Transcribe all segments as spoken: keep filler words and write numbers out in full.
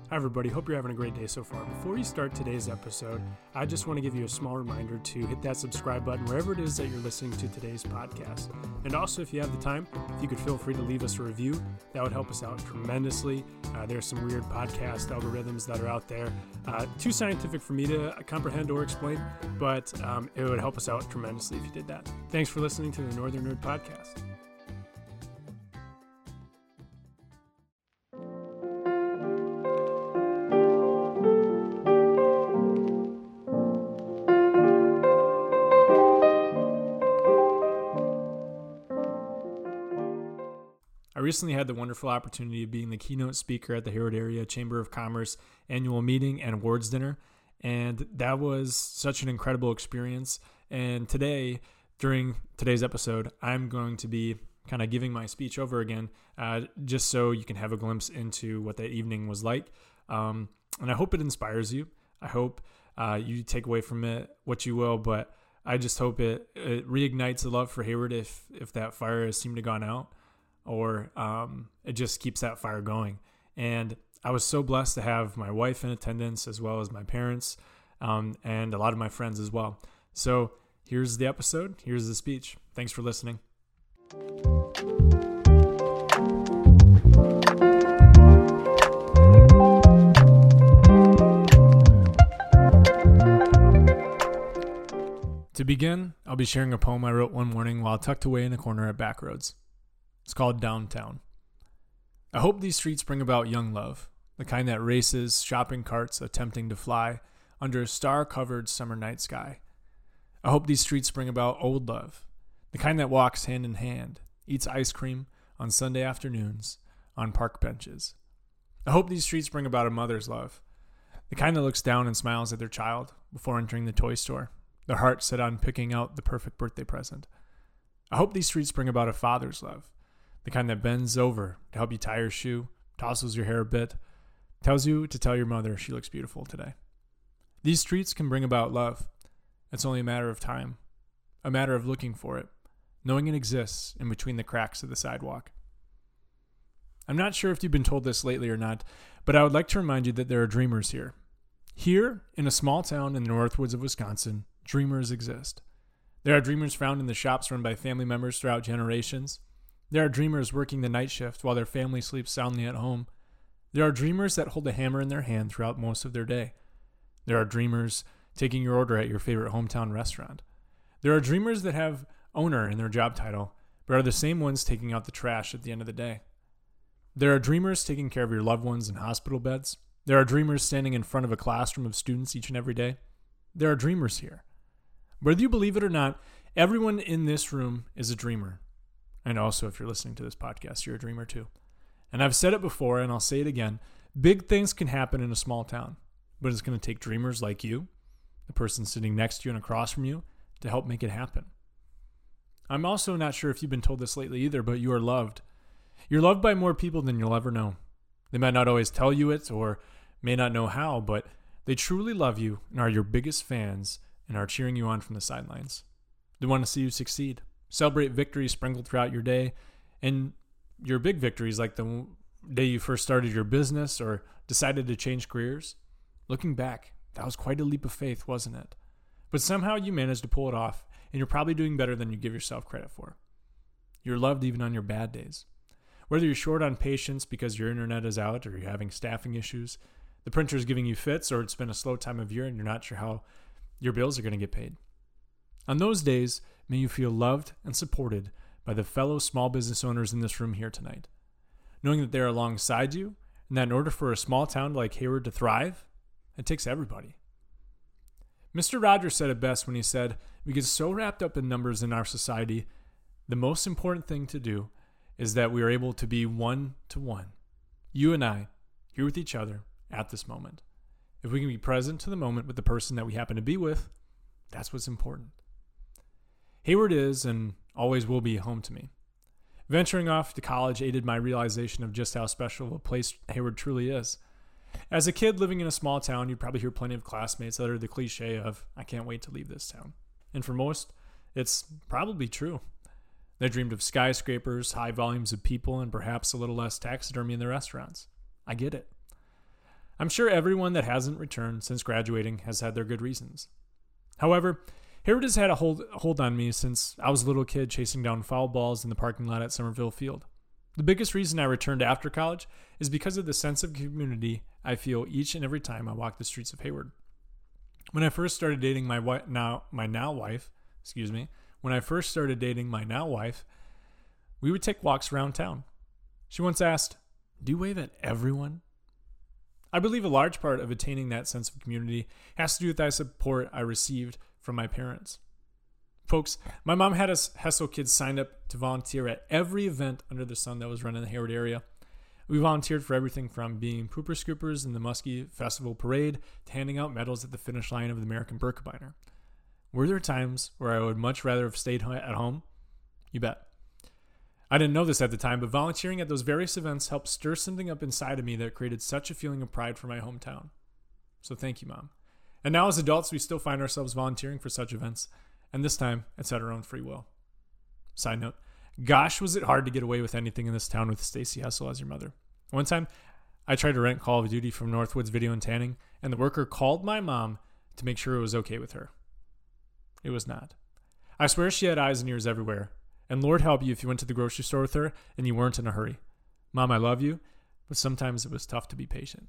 Hi everybody, hope you're having a great day so far. Before we start today's episode, I just want to give you a small reminder to hit that subscribe button wherever it is that you're listening to today's podcast. And also, if you have the time, if you could feel free to leave us a review, that would help us out tremendously. Uh, there's some weird podcast algorithms that are out there, uh, too scientific for me to comprehend or explain, but um, it would help us out tremendously if you did that. Thanks for listening to the Northern Nerd Podcast. I recently had the wonderful opportunity of being the keynote speaker at the Hayward Area Chamber of Commerce annual meeting and awards dinner, and that was such an incredible experience. And today, during today's episode, I'm going to be kind of giving my speech over again, uh, just so you can have a glimpse into what that evening was like. Um, and I hope it inspires you. I hope uh, you take away from it what you will, but I just hope it, it reignites the love for Hayward if if that fire has seemed to gone out. Or um, it just keeps that fire going. And I was so blessed to have my wife in attendance, as well as my parents, um, and a lot of my friends as well. So here's the episode. Here's the speech. Thanks for listening. To begin, I'll be sharing a poem I wrote one morning while tucked away in a corner at Backroads. It's called Downtown. I hope these streets bring about young love, the kind that races shopping carts attempting to fly under a star-covered summer night sky. I hope these streets bring about old love, the kind that walks hand in hand, eats ice cream on Sunday afternoons on park benches. I hope these streets bring about a mother's love, the kind that looks down and smiles at their child before entering the toy store, their heart set on picking out the perfect birthday present. I hope these streets bring about a father's love, the kind that bends over to help you tie your shoe, tosses your hair a bit, tells you to tell your mother she looks beautiful today. These streets can bring about love. It's only a matter of time, a matter of looking for it, knowing it exists in between the cracks of the sidewalk. I'm not sure if you've been told this lately or not, but I would like to remind you that there are dreamers here. Here, in a small town in the Northwoods of Wisconsin, dreamers exist. There are dreamers found in the shops run by family members throughout generations. There are dreamers working the night shift while their family sleeps soundly at home. There are dreamers that hold a hammer in their hand throughout most of their day. There are dreamers taking your order at your favorite hometown restaurant. There are dreamers that have owner in their job title, but are the same ones taking out the trash at the end of the day. There are dreamers taking care of your loved ones in hospital beds. There are dreamers standing in front of a classroom of students each and every day. There are dreamers here. Whether you believe it or not, everyone in this room is a dreamer. And also, if you're listening to this podcast, you're a dreamer too. And I've said it before, and I'll say it again. Big things can happen in a small town, but it's going to take dreamers like you, the person sitting next to you and across from you, to help make it happen. I'm also not sure if you've been told this lately either, but you are loved. You're loved by more people than you'll ever know. They might not always tell you it or may not know how, but they truly love you and are your biggest fans and are cheering you on from the sidelines. They want to see you succeed. Celebrate victories sprinkled throughout your day, and your big victories like the day you first started your business or decided to change careers. Looking back, that was quite a leap of faith, wasn't it? But somehow you managed to pull it off, and you're probably doing better than you give yourself credit for. You're loved even on your bad days. Whether you're short on patience because your internet is out or you're having staffing issues, the printer's giving you fits, or it's been a slow time of year and you're not sure how your bills are going to get paid. On those days, may you feel loved and supported by the fellow small business owners in this room here tonight, knowing that they're alongside you, and that in order for a small town like Hayward to thrive, it takes everybody. Mister Rogers said it best when he said, "We get so wrapped up in numbers in our society, the most important thing to do is that we are able to be one to one, you and I, here with each other at this moment. If we can be present to the moment with the person that we happen to be with, that's what's important." Hayward is and always will be home to me. Venturing off to college aided my realization of just how special of a place Hayward truly is. As a kid living in a small town, you'd probably hear plenty of classmates that are the cliche of, "I can't wait to leave this town." And for most, it's probably true. They dreamed of skyscrapers, high volumes of people, and perhaps a little less taxidermy in the restaurants. I get it. I'm sure everyone that hasn't returned since graduating has had their good reasons. However, Hayward has had a hold, hold on me since I was a little kid chasing down foul balls in the parking lot at Somerville Field. The biggest reason I returned after college is because of the sense of community I feel each and every time I walk the streets of Hayward. When I first started dating my wi- now my now wife, excuse me, when I first started dating my now wife, we would take walks around town. She once asked, "Do you wave at everyone?" I believe a large part of attaining that sense of community has to do with the support I received from my parents. Folks, my mom had us Hessel kids signed up to volunteer at every event under the sun that was run in the Hayward area. We volunteered for everything from being pooper scoopers in the Muskie Festival Parade to handing out medals at the finish line of the American Birkebeiner. Were there times where I would much rather have stayed at home? You bet. I didn't know this at the time, but volunteering at those various events helped stir something up inside of me that created such a feeling of pride for my hometown. So thank you, Mom. And now as adults, we still find ourselves volunteering for such events, and this time, it's at our own free will. Side note, gosh, was it hard to get away with anything in this town with Stacy Hessel as your mother. One time, I tried to rent Call of Duty from Northwoods Video and Tanning, and the worker called my mom to make sure it was okay with her. It was not. I swear she had eyes and ears everywhere. And Lord help you if you went to the grocery store with her and you weren't in a hurry. Mom, I love you, but sometimes it was tough to be patient.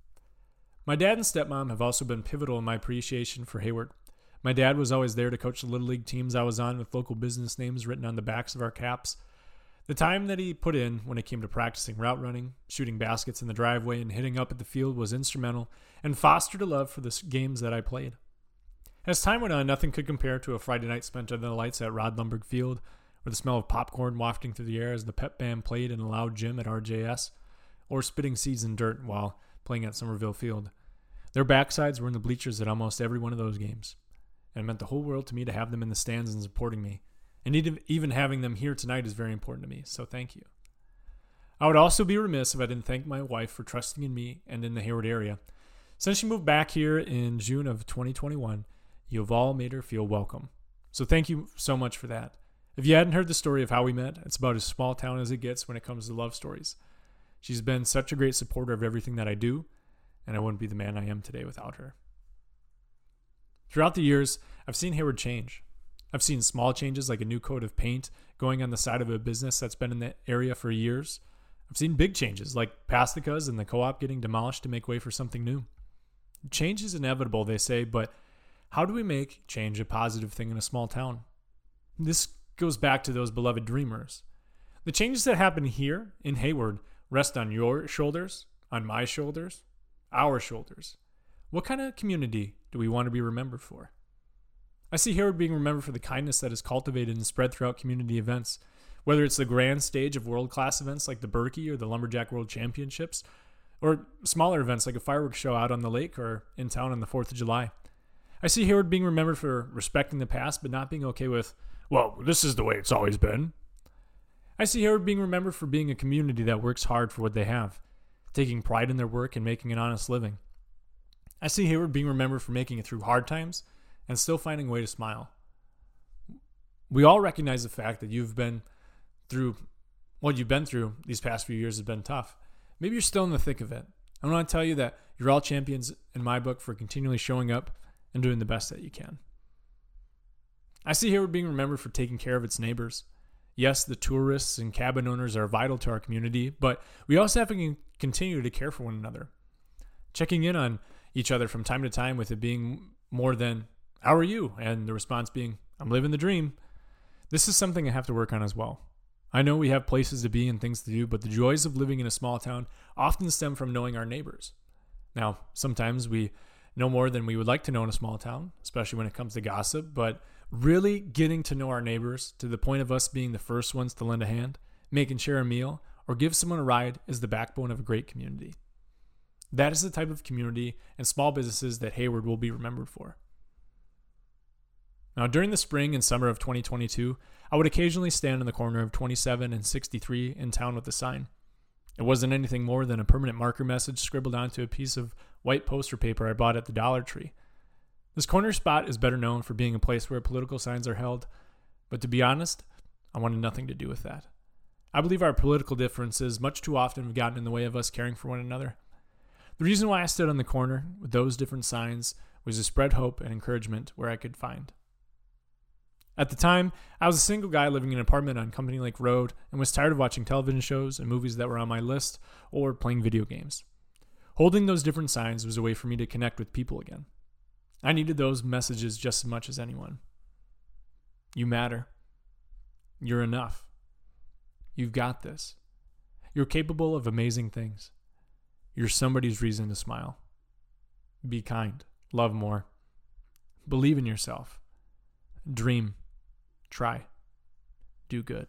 My dad and stepmom have also been pivotal in my appreciation for Hayward. My dad was always there to coach the Little League teams I was on with local business names written on the backs of our caps. The time that he put in when it came to practicing route running, shooting baskets in the driveway, and hitting up at the field was instrumental and fostered a love for the games that I played. As time went on, nothing could compare to a Friday night spent under the lights at Rod Lumberg Field, or the smell of popcorn wafting through the air as the pep band played in a loud gym at R J S, or spitting seeds in dirt while playing at Somerville Field. Their backsides were in the bleachers at almost every one of those games, and it meant the whole world to me to have them in the stands and supporting me. And even having them here tonight is very important to me, so thank you. I would also be remiss if I didn't thank my wife for trusting in me and in the Hayward area. Since she moved back here in June of twenty twenty-one, you have all made her feel welcome. So thank you so much for that. If you hadn't heard the story of how we met, it's about as small town as it gets when it comes to love stories. She's been such a great supporter of everything that I do, and I wouldn't be the man I am today without her. Throughout the years, I've seen Hayward change. I've seen small changes like a new coat of paint going on the side of a business that's been in the area for years. I've seen big changes like Pastica's and the co-op getting demolished to make way for something new. Change is inevitable, they say, but how do we make change a positive thing in a small town? This goes back to those beloved dreamers. The changes that happen here in Hayward rest on your shoulders, on my shoulders, our shoulders. What kind of community do we want to be remembered for? I see Hayward being remembered for the kindness that is cultivated and spread throughout community events, whether it's the grand stage of world-class events like the Berkey or the Lumberjack World Championships, or smaller events like a fireworks show out on the lake or in town on the fourth of July. I see Hayward being remembered for respecting the past but not being okay with, well, this is the way it's always been. I see Hayward being remembered for being a community that works hard for what they have, taking pride in their work and making an honest living. I see Hayward being remembered for making it through hard times and still finding a way to smile. We all recognize the fact that you've been through, what you've been through these past few years has been tough. Maybe you're still in the thick of it. I want to tell you that you're all champions in my book for continually showing up and doing the best that you can. I see Hayward being remembered for taking care of its neighbors. Yes, the tourists and cabin owners are vital to our community, but we also have to continue to care for one another. Checking in on each other from time to time with it being more than, how are you? And the response being, I'm living the dream. This is something I have to work on as well. I know we have places to be and things to do, but the joys of living in a small town often stem from knowing our neighbors. Now, sometimes we know more than we would like to know in a small town, especially when it comes to gossip, but really getting to know our neighbors to the point of us being the first ones to lend a hand, make and share a meal, or give someone a ride is the backbone of a great community. That is the type of community and small businesses that Hayward will be remembered for. Now, during the spring and summer of twenty twenty-two, I would occasionally stand in the corner of twenty-seven and sixty-three in town with a sign. It wasn't anything more than a permanent marker message scribbled onto a piece of white poster paper I bought at the Dollar Tree. This corner spot is better known for being a place where political signs are held, but to be honest, I wanted nothing to do with that. I believe our political differences much too often have gotten in the way of us caring for one another. The reason why I stood on the corner with those different signs was to spread hope and encouragement where I could find. At the time, I was a single guy living in an apartment on Company Lake Road and was tired of watching television shows and movies that were on my list or playing video games. Holding those different signs was a way for me to connect with people again. I needed those messages just as much as anyone. You matter. You're enough. You've got this. You're capable of amazing things. You're somebody's reason to smile. Be kind. Love more. Believe in yourself. Dream. Try. Do good.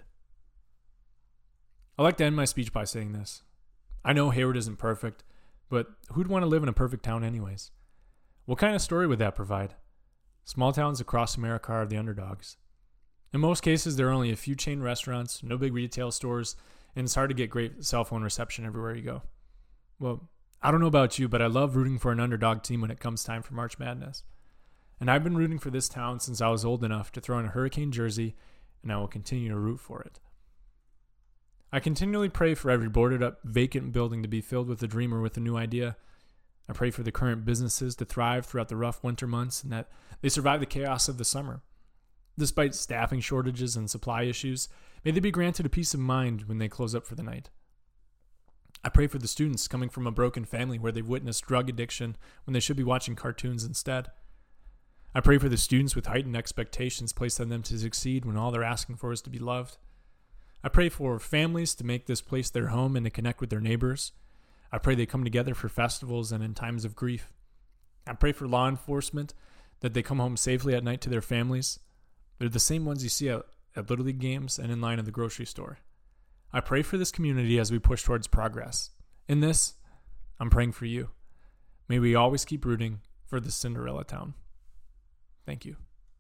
I like to end my speech by saying this. I know Hayward isn't perfect, but who'd want to live in a perfect town anyways? What kind of story would that provide? Small towns across America are the underdogs. In most cases, there are only a few chain restaurants, no big retail stores, and it's hard to get great cell phone reception everywhere you go. Well, I don't know about you, but I love rooting for an underdog team when it comes time for March Madness. And I've been rooting for this town since I was old enough to throw in a Hurricane jersey, and I will continue to root for it. I continually pray for every boarded up, vacant building to be filled with a dreamer with a new idea. I pray for the current businesses to thrive throughout the rough winter months and that they survive the chaos of the summer. Despite staffing shortages and supply issues, may they be granted a peace of mind when they close up for the night. I pray for the students coming from a broken family where they've witnessed drug addiction when they should be watching cartoons instead. I pray for the students with heightened expectations placed on them to succeed when all they're asking for is to be loved. I pray for families to make this place their home and to connect with their neighbors. I pray they come together for festivals and in times of grief. I pray for law enforcement that they come home safely at night to their families. They're the same ones you see at, at Little League games and in line at the grocery store. I pray for this community as we push towards progress. In this, I'm praying for you. May we always keep rooting for the Cinderella town. Thank you.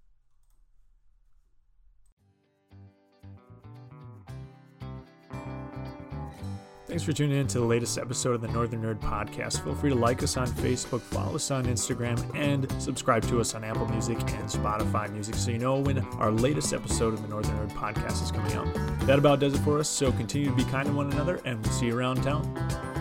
Thanks for tuning in to the latest episode of the Northern Nerd Podcast. Feel free to like us on Facebook, follow us on Instagram, and subscribe to us on Apple Music and Spotify Music so you know when our latest episode of the Northern Nerd Podcast is coming out. That about does it for us, so continue to be kind to one another, and we'll see you around town.